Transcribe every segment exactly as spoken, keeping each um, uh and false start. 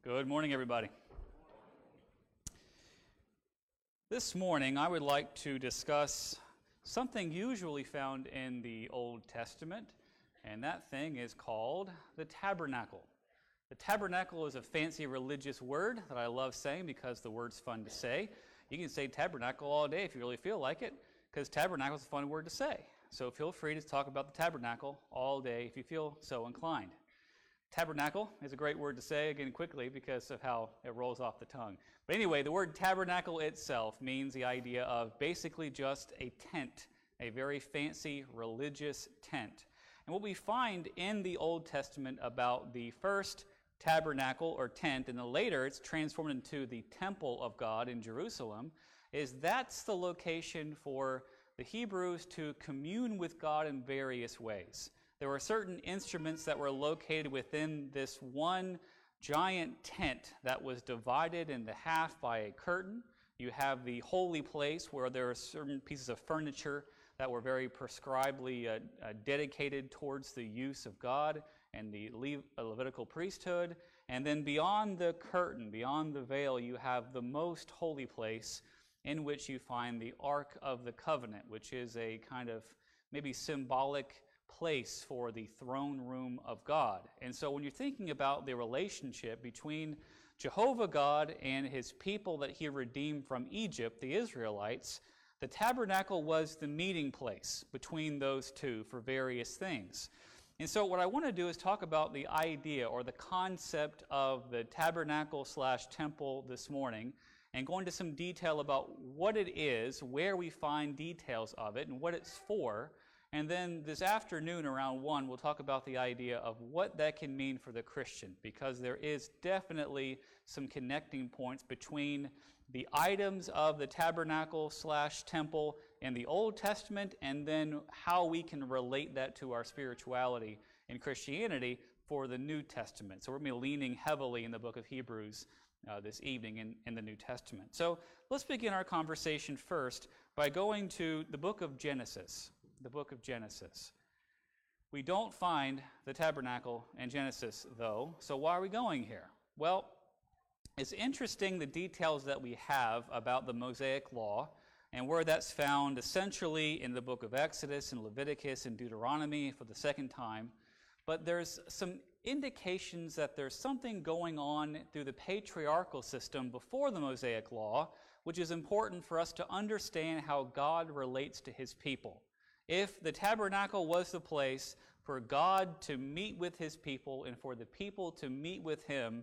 Good morning, everybody. This morning, I would like to discuss something usually found in the Old Testament, and that thing is called the tabernacle. The tabernacle is a fancy religious word that I love saying because the word's fun to say. You can say tabernacle all day if you really feel like it, because tabernacle is a fun word to say. So feel free to talk about the tabernacle all day if you feel so inclined. Tabernacle is a great word to say, again, quickly because of how it rolls off the tongue. But anyway, the word tabernacle itself means the idea of basically just a tent, a very fancy religious tent. And what we find in the Old Testament about the first tabernacle or tent, and then later it's transformed into the temple of God in Jerusalem, is that's the location for the Hebrews to commune with God in various ways. There were certain instruments that were located within this one giant tent that was divided into half by a curtain. You have the holy place where there are certain pieces of furniture that were very prescribedly uh, uh, dedicated towards the use of God and the Le- Levitical priesthood. And then beyond the curtain, beyond the veil, you have the most holy place in which you find the Ark of the Covenant, which is a kind of maybe symbolic place for the throne room of God. And so when you're thinking about the relationship between Jehovah God and his people that he redeemed from Egypt, the Israelites, the tabernacle was the meeting place between those two for various things. And so what I want to do is talk about the idea or the concept of the tabernacle slash temple this morning and go into some detail about what it is, where we find details of it, and what it's for. And then this afternoon around one, we'll talk about the idea of what that can mean for the Christian, because there is definitely some connecting points between the items of the tabernacle slash temple in the Old Testament and then how we can relate that to our spirituality in Christianity for the New Testament. So we're going to be leaning heavily in the book of Hebrews uh, this evening in, in the New Testament. So let's begin our conversation first by going to the book of Genesis. The book of Genesis. We don't find the tabernacle in Genesis, though, so why are we going here? Well, it's interesting the details that we have about the Mosaic Law and where that's found essentially in the book of Exodus and Leviticus and Deuteronomy for the second time, but there's some indications that there's something going on through the patriarchal system before the Mosaic Law, which is important for us to understand how God relates to his people. If the tabernacle was the place for God to meet with his people and for the people to meet with him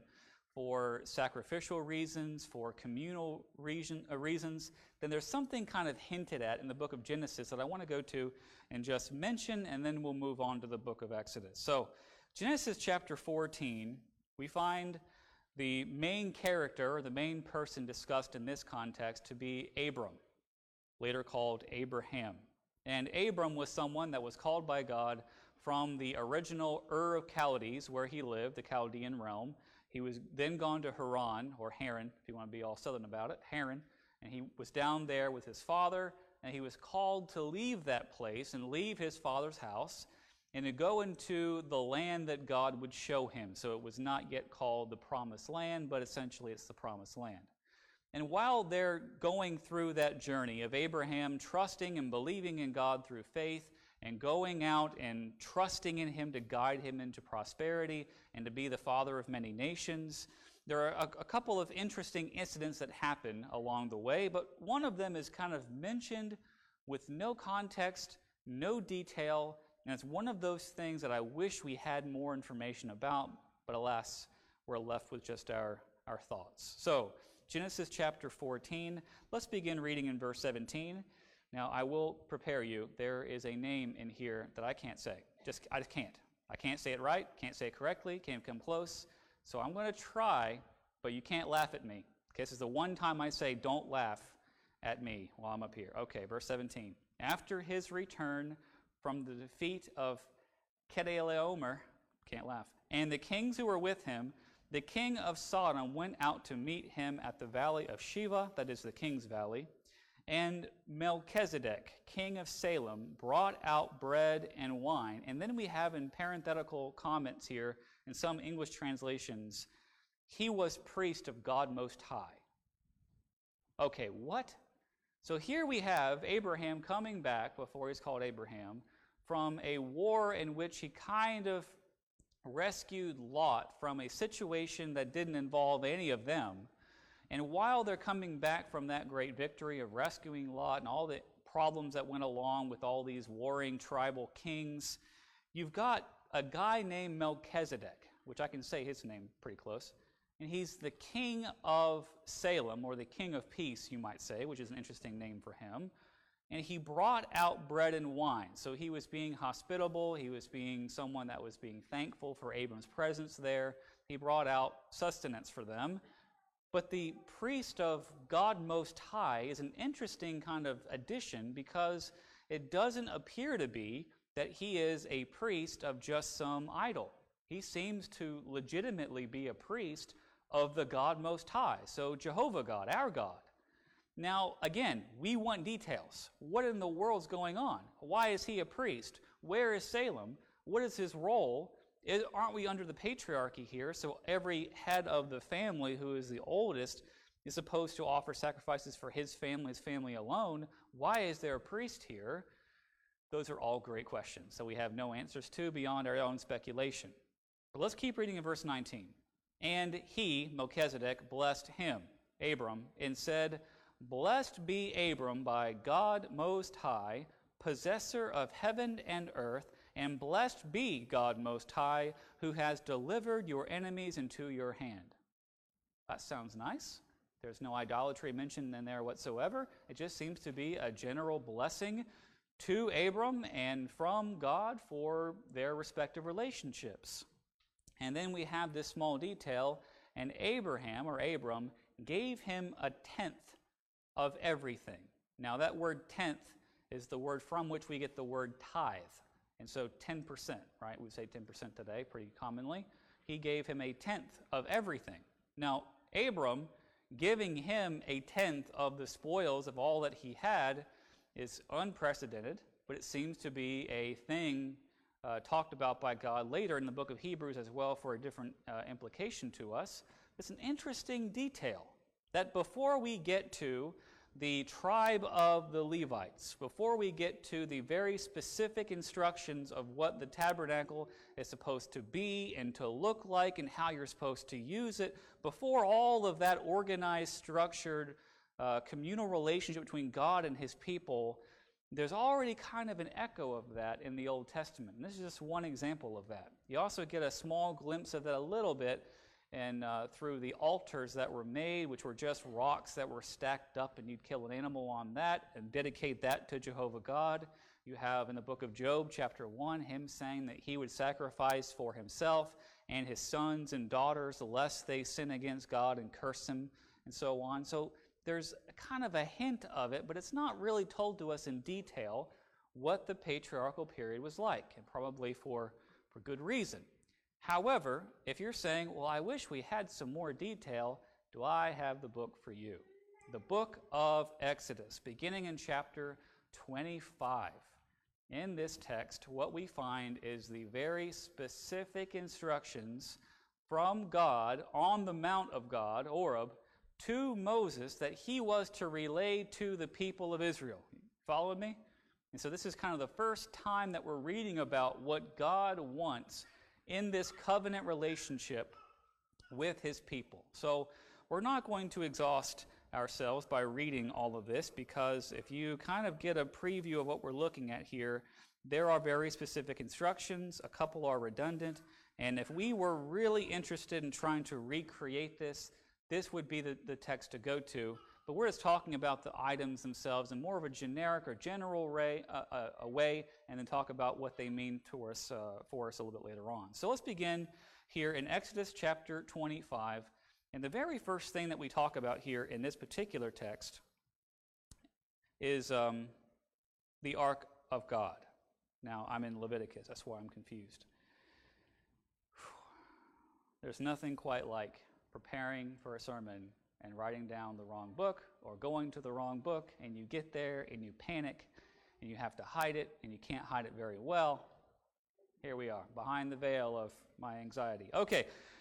for sacrificial reasons, for communal reason, uh, reasons, then there's something kind of hinted at in the book of Genesis that I want to go to and just mention, and then we'll move on to the book of Exodus. So, Genesis chapter fourteen, we find the main character, or the main person discussed in this context to be Abram, later called Abraham. And Abram was someone that was called by God from the original Ur of Chaldees, where he lived, the Chaldean realm. He was then gone to Haran, or Haran, if you want to be all southern about it, Haran. And he was down there with his father, and he was called to leave that place and leave his father's house and to go into the land that God would show him. So it was not yet called the Promised Land, but essentially it's the Promised Land. And while they're going through that journey of Abraham trusting and believing in God through faith and going out and trusting in him to guide him into prosperity and to be the father of many nations, there are a, a couple of interesting incidents that happen along the way, but one of them is kind of mentioned with no context, no detail, and it's one of those things that I wish we had more information about, but alas, we're left with just our, our thoughts. So, Genesis chapter fourteen, let's begin reading in verse seventeen. Now, I will prepare you. There is a name in here that I can't say. Just I just can't. I can't say it right, can't say it correctly, can't come close. So I'm going to try, but you can't laugh at me. Okay, this is the one time I say don't laugh at me while I'm up here. Okay, verse seventeen. After his return from the defeat of Kedorlaomer, can't laugh, and the kings who were with him, the king of Sodom went out to meet him at the valley of Shiva, that is the king's valley, and Melchizedek, king of Salem, brought out bread and wine. And then we have in parenthetical comments here, in some English translations, he was priest of God Most High. Okay, what? So here we have Abraham coming back, before he's called Abraham, from a war in which he kind of rescued Lot from a situation that didn't involve any of them. And while they're coming back from that great victory of rescuing Lot and all the problems that went along with all these warring tribal kings, you've got a guy named Melchizedek, which I can say his name pretty close, and he's the king of Salem, or the king of peace, you might say, which is an interesting name for him. And he brought out bread and wine. So he was being hospitable. He was being someone that was being thankful for Abram's presence there. He brought out sustenance for them. But the priest of God Most High is an interesting kind of addition, because it doesn't appear to be that he is a priest of just some idol. He seems to legitimately be a priest of the God Most High, so Jehovah God, our God. Now, again, we want details. What in the world's going on? Why is he a priest? Where is Salem? What is his role? Is, aren't we under the patriarchy here? So every head of the family, who is the oldest, is supposed to offer sacrifices for his family, his family alone. Why is there a priest here? Those are all great questions, so we have no answers to beyond our own speculation. But let's keep reading in verse nineteen. And he, Melchizedek, blessed him, Abram, and said, Blessed be Abram by God Most High, possessor of heaven and earth, and blessed be God Most High, who has delivered your enemies into your hand. That sounds nice. There's no idolatry mentioned in there whatsoever. It just seems to be a general blessing to Abram and from God for their respective relationships. And then we have this small detail, and Abraham, or Abram, gave him a tenth of everything. Now that word tenth is the word from which we get the word tithe. And so ten percent, right? We say ten percent today pretty commonly. He gave him a tenth of everything. Now, Abram giving him a tenth of the spoils of all that he had is unprecedented, but it seems to be a thing uh, talked about by God later in the book of Hebrews as well for a different uh, implication to us. It's an interesting detail that before we get to the tribe of the Levites, before we get to the very specific instructions of what the tabernacle is supposed to be and to look like and how you're supposed to use it, before all of that organized, structured, uh, communal relationship between God and his people, there's already kind of an echo of that in the Old Testament. And this is just one example of that. You also get a small glimpse of that a little bit and uh, through the altars that were made, which were just rocks that were stacked up, and you'd kill an animal on that and dedicate that to Jehovah God. You have in the book of Job, chapter one, him saying that he would sacrifice for himself and his sons and daughters, lest they sin against God and curse him, and so on. So there's kind of a hint of it, but it's not really told to us in detail what the patriarchal period was like, and probably for, for good reason. However, if you're saying, well, I wish we had some more detail, do I have the book for you? The book of Exodus, beginning in chapter twenty-five. In this text, what we find is the very specific instructions from God on the Mount of God, Horeb, to Moses that he was to relay to the people of Israel. Follow me? And so this is kind of the first time that we're reading about what God wants in this covenant relationship with his people. So we're not going to exhaust ourselves by reading all of this, because if you kind of get a preview of what we're looking at here, there are very specific instructions, a couple are redundant, and if we were really interested in trying to recreate this, this would be the, the text to go to. But we're just talking about the items themselves in more of a generic or general way, uh, uh, a way, and then talk about what they mean to us, uh, for us a little bit later on. So let's begin here in Exodus chapter twenty-five. And the very first thing that we talk about here in this particular text is um, the Ark of God. Now, I'm in Leviticus. That's why I'm confused. There's nothing quite like preparing for a sermon and writing down the wrong book or going to the wrong book, and you get there and you panic and you have to hide it and you can't hide it very well. Here we are, behind the veil of my anxiety. Okay,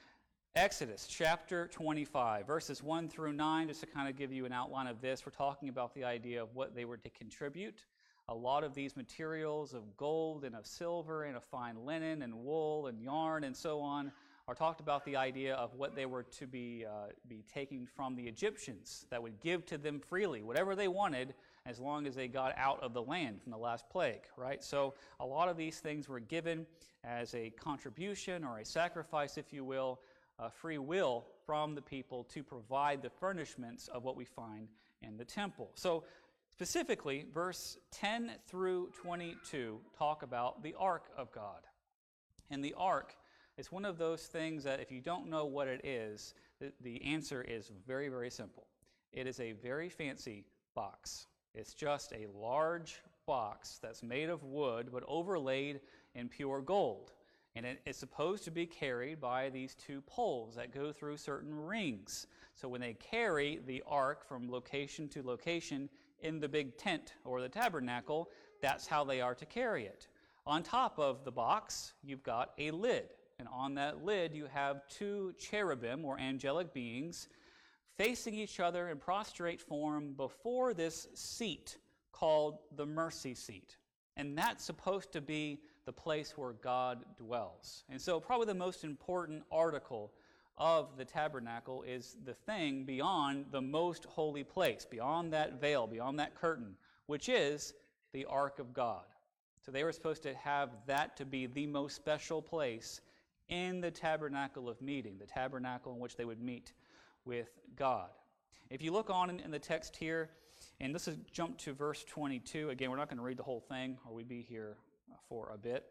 Exodus chapter twenty-five, verses one through nine, just to kind of give you an outline of this. We're talking about the idea of what they were to contribute. A lot of these materials of gold and of silver and of fine linen and wool and yarn and so on are talked about the idea of what they were to be, uh, be taking from the Egyptians that would give to them freely, whatever they wanted, as long as they got out of the land from the last plague, right? So a lot of these things were given as a contribution or a sacrifice, if you will, uh, free will from the people to provide the furnishments of what we find in the temple. So specifically, verse ten through twenty-two talk about the Ark of God. And the Ark is one of those things that if you don't know what it is, the, the answer is very, very simple. It is a very fancy box. It's just a large box that's made of wood but overlaid in pure gold. And it is supposed to be carried by these two poles that go through certain rings. So when they carry the ark from location to location in the big tent or the tabernacle, that's how they are to carry it. On top of the box, you've got a lid. And on that lid, you have two cherubim or angelic beings facing each other in prostrate form before this seat called the mercy seat. And that's supposed to be the place where God dwells. And so probably the most important article of the tabernacle is the thing beyond the most holy place, beyond that veil, beyond that curtain, which is the Ark of God. So they were supposed to have that to be the most special place in the tabernacle of meeting, the tabernacle in which they would meet with God. If you look on in, in the text here, and this is jump to verse twenty-two. Again, we're not going to read the whole thing, or we'd be here for a bit.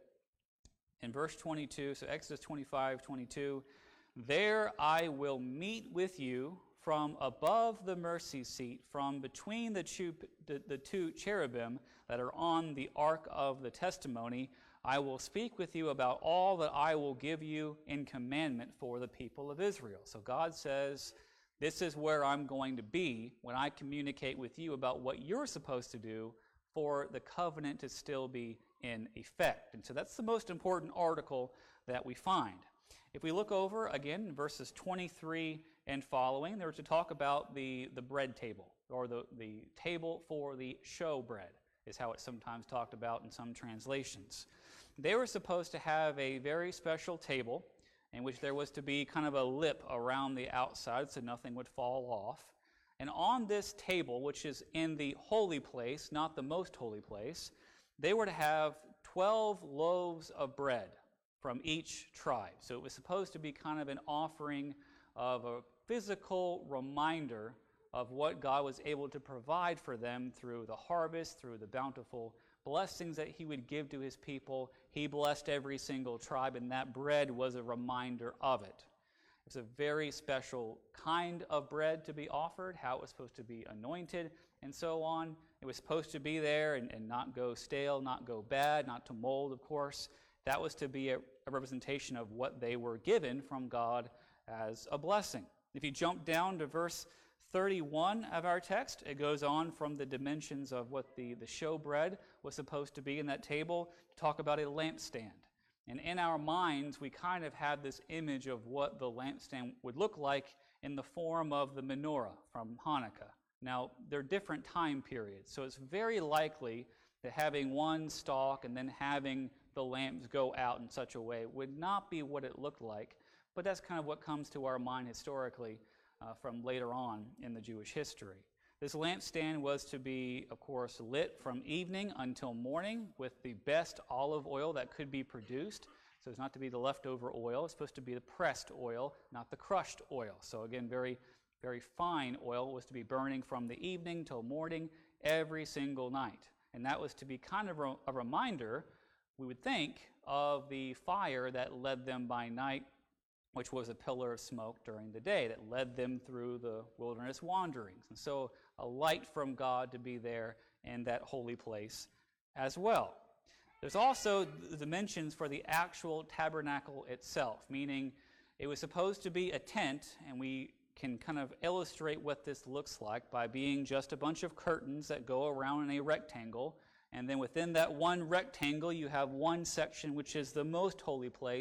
In verse twenty-two, so Exodus twenty-five, twenty-two, there I will meet with you from above the mercy seat, from between the two, the, the two cherubim that are on the ark of the testimony. I will speak with you about all that I will give you in commandment for the people of Israel. So God says, this is where I'm going to be when I communicate with you about what you're supposed to do for the covenant to still be in effect. And so that's the most important article that we find. If we look over, again, in verses twenty-three and following, they're to talk about the, the bread table, or the, the table for the show bread, is how it's sometimes talked about in some translations. They were supposed to have a very special table in which there was to be kind of a lip around the outside so nothing would fall off. And on this table, which is in the holy place, not the most holy place, they were to have twelve loaves of bread from each tribe. So it was supposed to be kind of an offering of a physical reminder of what God was able to provide for them through the harvest, through the bountiful blessings that he would give to his people. He blessed every single tribe, and that bread was a reminder of it. It's a very special kind of bread to be offered, how it was supposed to be anointed, and so on. It was supposed to be there and, and not go stale, not go bad, not to mold, of course. That was to be a, a representation of what they were given from God as a blessing. If you jump down to verse thirty-one of our text, it goes on from the dimensions of what the, the showbread was supposed to be in that table to talk about a lampstand. And in our minds, we kind of have this image of what the lampstand would look like in the form of the menorah from Hanukkah. Now, they're different time periods, so it's very likely that having one stalk and then having the lamps go out in such a way would not be what it looked like, but that's kind of what comes to our mind historically uh, from later on in the Jewish history. This lampstand was to be, of course, lit from evening until morning with the best olive oil that could be produced. So it's not to be the leftover oil. It's supposed to be the pressed oil, not the crushed oil. So again, very, very fine oil was to be burning from the evening till morning every single night. And that was to be kind of a, a reminder, we would think, of the fire that led them by night, which was a pillar of smoke during the day that led them through the wilderness wanderings. And so a light from God to be there in that holy place as well. There's also the dimensions for the actual tabernacle itself, meaning it was supposed to be a tent, and we can kind of illustrate what this looks like by being just a bunch of curtains that go around in a rectangle, and then within that one rectangle you have one section which is the most holy place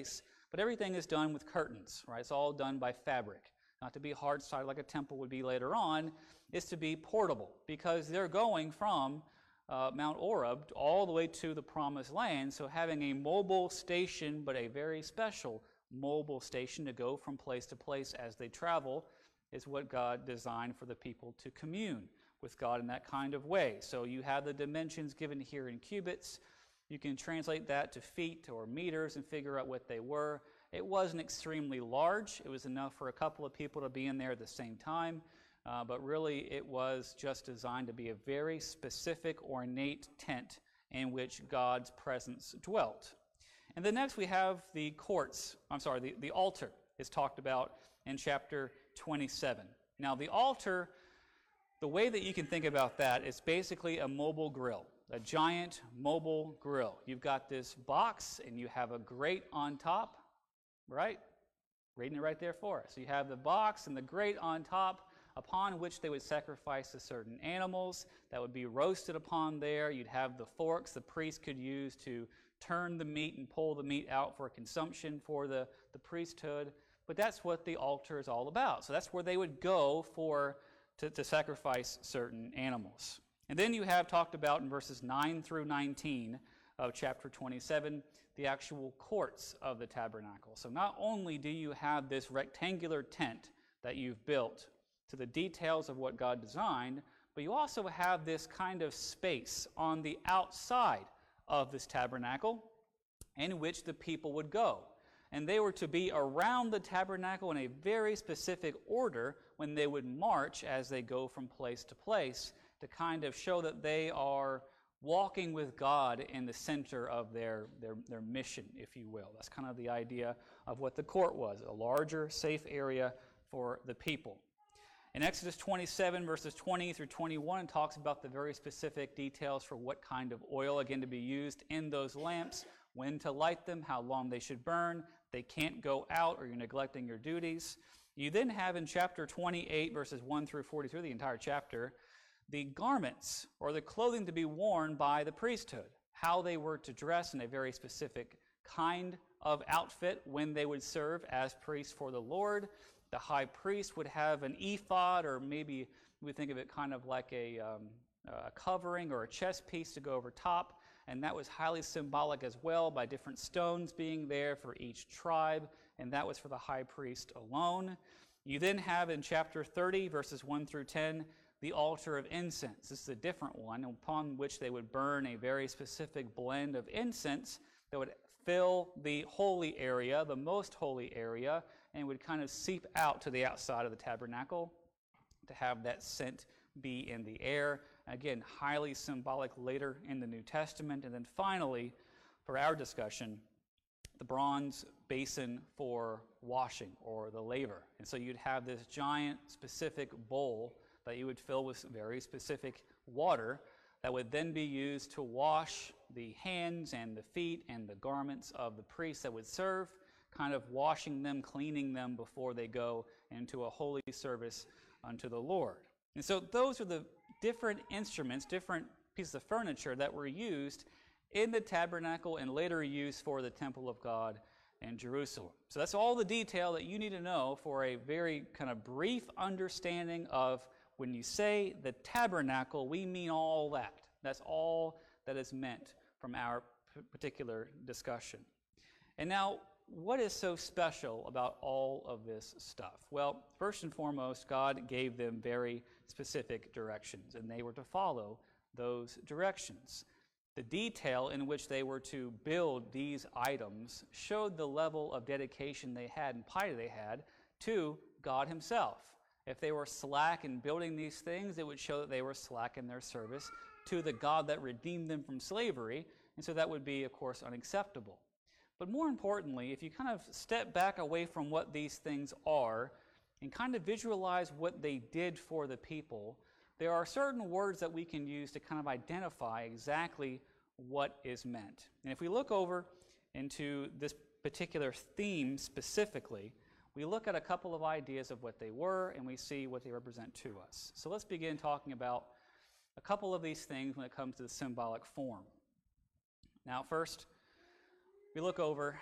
But everything is done with curtains, right? It's all done by fabric. Not to be hard-sided like a temple would be later on, is to be portable, because they're going from uh, Mount Oreb all the way to the Promised Land, so having a mobile station, but a very special mobile station to go from place to place as they travel, is what God designed for the people to commune with God in that kind of way. So you have the dimensions given here in cubits. You can translate that to feet or meters and figure out what they were. It wasn't extremely large. It was enough for a couple of people to be in there at the same time. Uh, but really, it was just designed to be a very specific, ornate tent in which God's presence dwelt. And then next we have the courts. I'm sorry, the, the altar is talked about in chapter twenty-seven. Now, the altar, the way that you can think about that is basically a mobile grill, a giant mobile grill. You've got this box, and you have a grate on top, right? Reading it right there for us. So you have the box and the grate on top, upon which they would sacrifice to certain animals that would be roasted upon there. You'd have the forks the priest could use to turn the meat and pull the meat out for consumption for the, the priesthood. But that's what the altar is all about. So that's where they would go for to, to sacrifice certain animals. And then you have talked about in verses nine through nineteen of chapter twenty-seven, the actual courts of the tabernacle. So not only do you have this rectangular tent that you've built to the details of what God designed, but you also have this kind of space on the outside of this tabernacle in which the people would go. And they were to be around the tabernacle in a very specific order when they would march as they go from place to place, to kind of show that they are walking with God in the center of their, their, their mission, if you will. That's kind of the idea of what the court was, a larger, safe area for the people. In Exodus twenty-seven, verses twenty through twenty-one, it talks about the very specific details for what kind of oil, again, to be used in those lamps, when to light them, how long they should burn. They can't go out or you're neglecting your duties. You then have in chapter twenty-eight, verses one through forty-three, the entire chapter, the garments or the clothing to be worn by the priesthood, how they were to dress in a very specific kind of outfit when they would serve as priests for the Lord. The high priest would have an ephod, or maybe we think of it kind of like a, um, a covering or a chest piece to go over top, and that was highly symbolic as well, by different stones being there for each tribe, and that was for the high priest alone. You then have in chapter thirty, verses one through ten, the altar of incense. This is a different one, upon which they would burn a very specific blend of incense that would fill the holy area, the most holy area, and would kind of seep out to the outside of the tabernacle to have that scent be in the air. Again, highly symbolic later in the New Testament. And then finally, for our discussion, the bronze basin for washing, or the laver. And so you'd have this giant specific bowl that you would fill with very specific water that would then be used to wash the hands and the feet and the garments of the priests that would serve, kind of washing them, cleaning them before they go into a holy service unto the Lord. And so those are the different instruments, different pieces of furniture that were used in the tabernacle and later used for the temple of God in Jerusalem. So that's all the detail that you need to know for a very kind of brief understanding of when you say the tabernacle, we mean all that. That's all that is meant from our particular discussion. And now, what is so special about all of this stuff? Well, first and foremost, God gave them very specific directions, and they were to follow those directions. The detail in which they were to build these items showed the level of dedication they had and piety they had to God himself. If they were slack in building these things, it would show that they were slack in their service to the God that redeemed them from slavery, and so that would be, of course, unacceptable. But more importantly, if you kind of step back away from what these things are and kind of visualize what they did for the people, there are certain words that we can use to kind of identify exactly what is meant. And if we look over into this particular theme specifically, we look at a couple of ideas of what they were, and we see what they represent to us. So let's begin talking about a couple of these things when it comes to the symbolic form. Now, first, we look over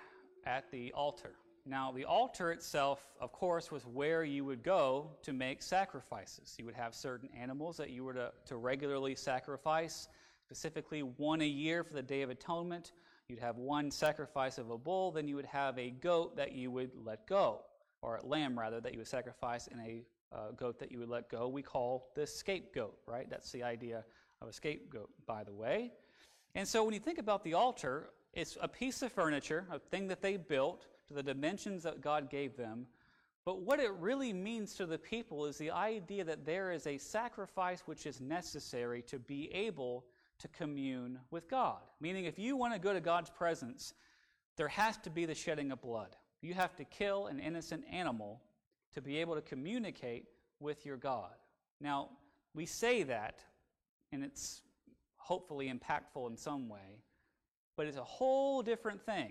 at the altar. Now, the altar itself, of course, was where you would go to make sacrifices. You would have certain animals that you were to, to regularly sacrifice, specifically one a year for the Day of Atonement. You'd have one sacrifice of a bull, then you would have a goat that you would let go, or a lamb, rather, that you would sacrifice, and a uh, goat that you would let go. We call this scapegoat, right? That's the idea of a scapegoat, by the way. And so when you think about the altar, it's a piece of furniture, a thing that they built to the dimensions that God gave them. But what it really means to the people is the idea that there is a sacrifice which is necessary to be able to commune with God. Meaning, if you want to go to God's presence, there has to be the shedding of blood. You have to kill an innocent animal to be able to communicate with your God. Now, we say that, and it's hopefully impactful in some way, but it's a whole different thing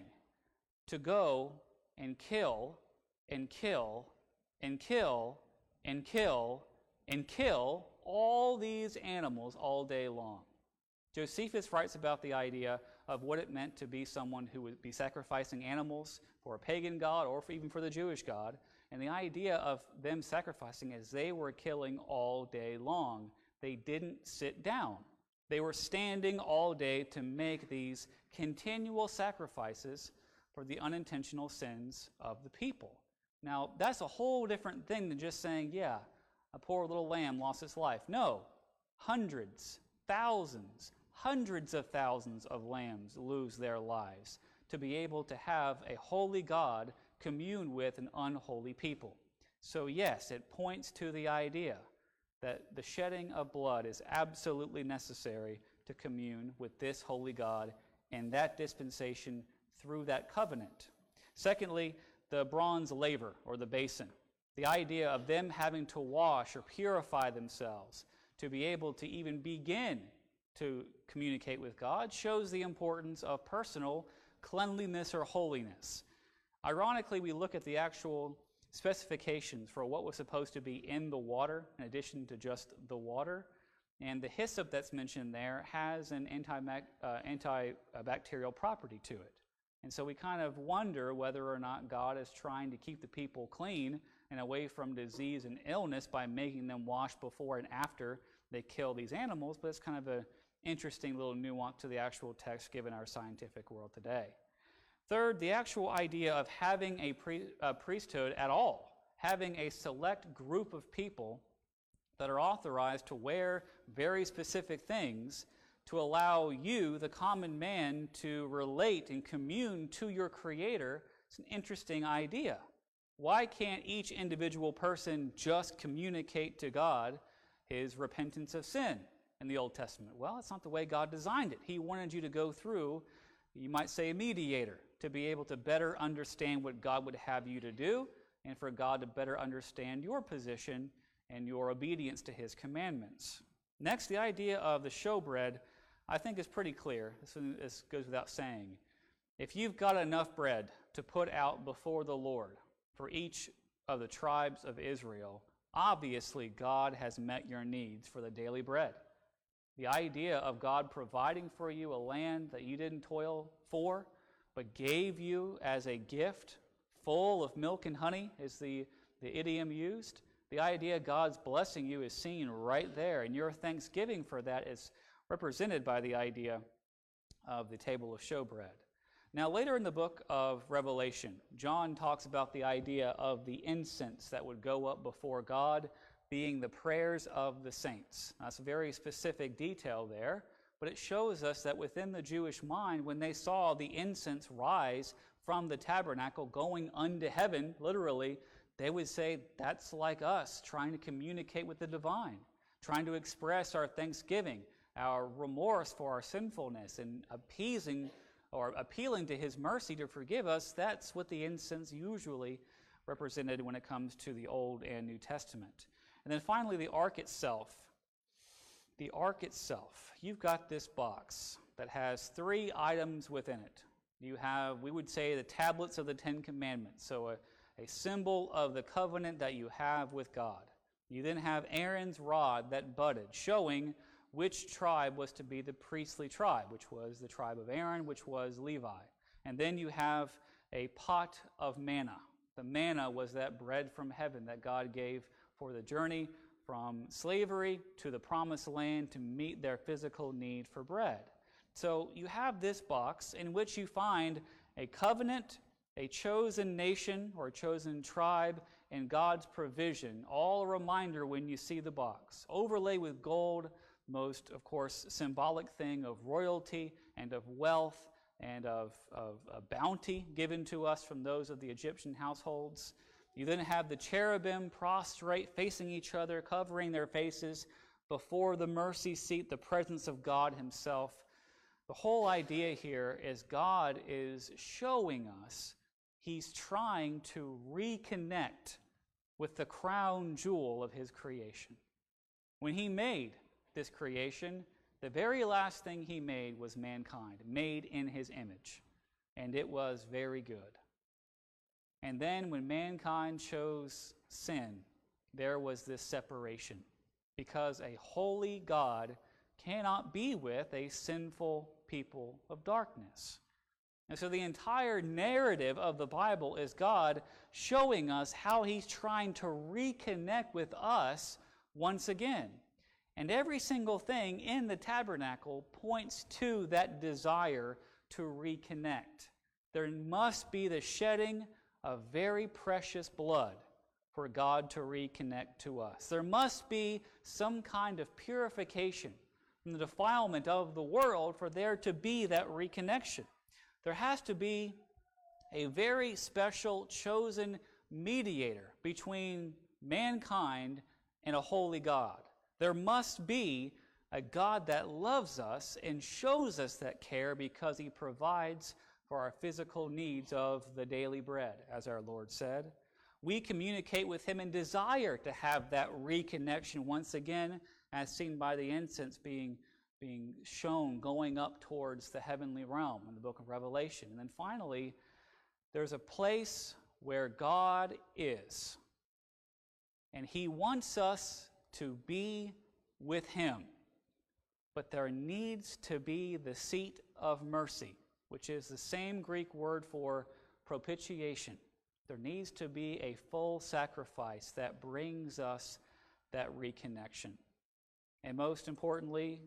to go and kill and kill and kill and kill and kill all these animals all day long. Josephus writes about the idea of what it meant to be someone who would be sacrificing animals for a pagan god or for even for the Jewish God, and the idea of them sacrificing as they were killing all day long. They didn't sit down. They were standing all day to make these continual sacrifices for the unintentional sins of the people. Now, that's a whole different thing than just saying, yeah, a poor little lamb lost its life. No, hundreds, thousands, hundreds of thousands of lambs lose their lives to be able to have a holy God commune with an unholy people. So yes, it points to the idea that the shedding of blood is absolutely necessary to commune with this holy God and that dispensation through that covenant. Secondly, the bronze laver or the basin. The idea of them having to wash or purify themselves to be able to even begin to communicate with God shows the importance of personal cleanliness or holiness. Ironically, we look at the actual specifications for what was supposed to be in the water in addition to just the water, and the hyssop that's mentioned there has an anti, uh, antibacterial property to it. And so we kind of wonder whether or not God is trying to keep the people clean and away from disease and illness by making them wash before and after they kill these animals, but it's kind of an interesting little nuance to the actual text given our scientific world today. Third, the actual idea of having a, pre, a priesthood at all, having a select group of people that are authorized to wear very specific things to allow you, the common man, to relate and commune to your Creator. It's an interesting idea. Why can't each individual person just communicate to God his repentance of sin in the Old Testament? Well, it's not the way God designed it. He wanted you to go through, you might say, a mediator, to be able to better understand what God would have you to do, and for God to better understand your position and your obedience to His commandments. Next, the idea of the showbread, I think, is pretty clear. This, this goes without saying. If you've got enough bread to put out before the Lord for each of the tribes of Israel, obviously God has met your needs for the daily bread. The idea of God providing for you a land that you didn't toil for, but gave you as a gift, full of milk and honey, is the, the idiom used. The idea God's blessing you is seen right there, and your thanksgiving for that is represented by the idea of the table of showbread. Now, later in the book of Revelation, John talks about the idea of the incense that would go up before God being the prayers of the saints. That's a very specific detail there, but it shows us that within the Jewish mind, when they saw the incense rise from the tabernacle going unto heaven, literally, they would say, that's like us trying to communicate with the divine, trying to express our thanksgiving, our remorse for our sinfulness, and appeasing or appealing to His mercy to forgive us. That's what the incense usually represented when it comes to the Old and New Testament. And then finally, the ark itself. The ark itself. You've got this box that has three items within it. You have, we would say, the tablets of the Ten Commandments, so a, a symbol of the covenant that you have with God. You then have Aaron's rod that budded, showing which tribe was to be the priestly tribe, which was the tribe of Aaron, which was Levi. And then you have a pot of manna. The manna was that bread from heaven that God gave for the journey from slavery to the promised land to meet their physical need for bread. So you have this box in which you find a covenant, a chosen nation or a chosen tribe, and God's provision, all a reminder when you see the box. Overlay with gold, most, of course, symbolic thing of royalty and of wealth and of, of a bounty given to us from those of the Egyptian households. You then have the cherubim prostrate, facing each other, covering their faces before the mercy seat, the presence of God himself. The whole idea here is God is showing us he's trying to reconnect with the crown jewel of his creation. When he made this creation, the very last thing he made was mankind, made in his image, and it was very good. And then when mankind chose sin, there was this separation, because a holy God cannot be with a sinful people of darkness. And so the entire narrative of the Bible is God showing us how he's trying to reconnect with us once again. And every single thing in the tabernacle points to that desire to reconnect. There must be the shedding of very precious blood for God to reconnect to us. There must be some kind of purification from the defilement of the world for there to be that reconnection. There has to be a very special chosen mediator between mankind and a holy God. There must be a God that loves us and shows us that care because he provides for our physical needs of the daily bread, as our Lord said. We communicate with him and desire to have that reconnection once again, as seen by the incense being being shown going up towards the heavenly realm in the book of Revelation. And then finally, there's a place where God is, and he wants us to be with him. But there needs to be the seat of mercy, which is the same Greek word for propitiation. There needs to be a full sacrifice that brings us that reconnection. And most importantly,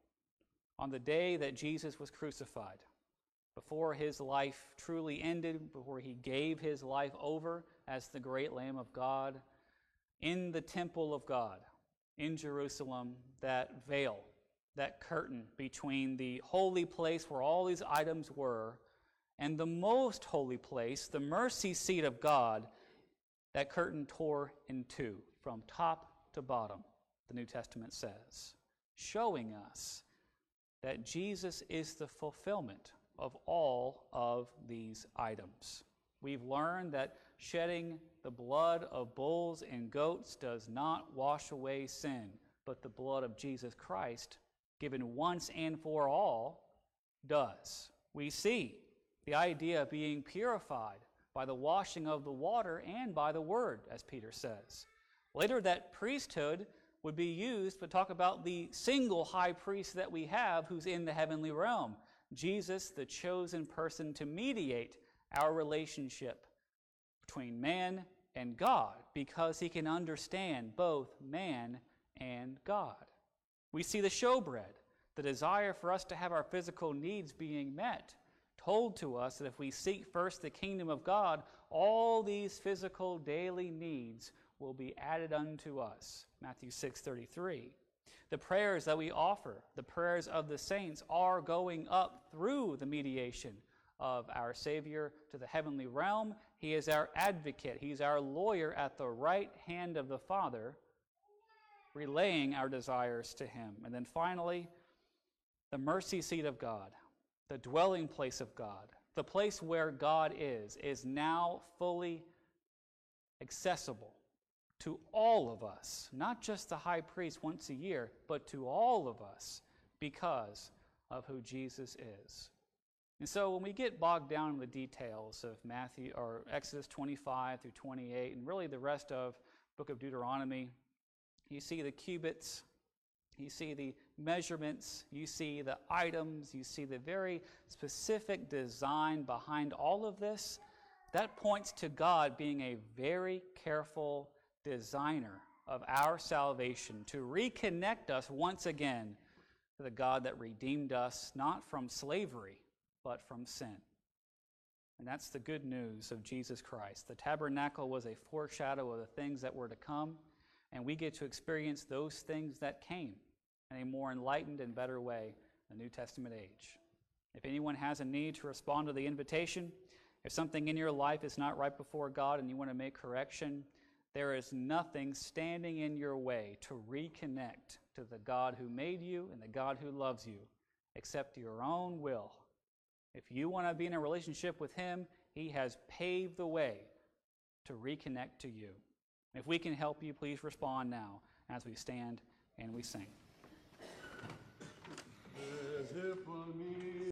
on the day that Jesus was crucified, before his life truly ended, before he gave his life over as the great Lamb of God, in the temple of God, in Jerusalem, that veil, that curtain between the holy place where all these items were and the most holy place, the mercy seat of God, that curtain tore in two from top to bottom, the New Testament says, showing us that Jesus is the fulfillment of all of these items. We've learned that shedding the blood of bulls and goats does not wash away sin, but the blood of Jesus Christ, given once and for all, does. We see the idea of being purified by the washing of the water and by the word, as Peter says. Later, that priesthood would be used to talk about the single high priest that we have who's in the heavenly realm, Jesus, the chosen person to mediate our relationship between man and God, because he can understand both man and God. We see the showbread, the desire for us to have our physical needs being met, told to us that if we seek first the kingdom of God, all these physical daily needs will be added unto us. Matthew six thirty-three. The prayers that we offer, the prayers of the saints, are going up through the mediation of our Savior to the heavenly realm. He is our advocate. He's our lawyer at the right hand of the Father, relaying our desires to him. And then finally, the mercy seat of God, the dwelling place of God, the place where God is, is now fully accessible to all of us, not just the high priest once a year, but to all of us because of who Jesus is. And so when we get bogged down in the details of Matthew or Exodus twenty-five through twenty-eight, and really the rest of the book of Deuteronomy, you see the cubits, you see the measurements, you see the items, you see the very specific design behind all of this. That points to God being a very careful designer of our salvation to reconnect us once again to the God that redeemed us not from slavery, but from sin. And that's the good news of Jesus Christ. The tabernacle was a foreshadow of the things that were to come, and we get to experience those things that came in a more enlightened and better way in the New Testament age. If anyone has a need to respond to the invitation, if something in your life is not right before God and you want to make correction, there is nothing standing in your way to reconnect to the God who made you and the God who loves you, except your own will. If you want to be in a relationship with Him, He has paved the way to reconnect to you. If we can help you, please respond now as we stand and we sing.